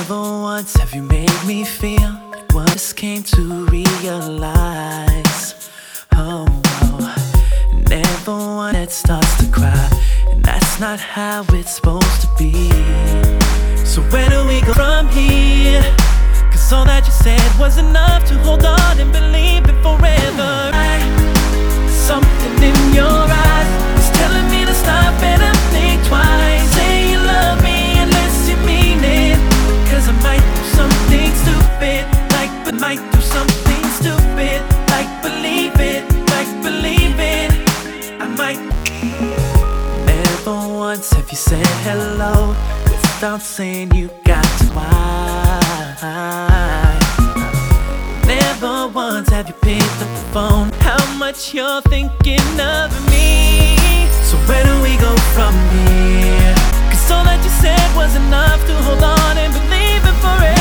Never once have you made me feel like what I just came to realize. Oh, never one that starts to cry, and that's not how it's supposed to be. So where do we go from here? Cause all that you said was enough to hold on and believe it forever. Something in your eyes is telling me to stop and I think twice. Say you love me unless you mean it. Cause I might do something stupid, like, but might do something stupid, like believe it, like believe it. I might. Never once have you said hello without saying you got to why. Never once have you picked up the phone, how much you're thinking of me. So where do we go from here? Cause all that you said was enough to hold on and believe it forever.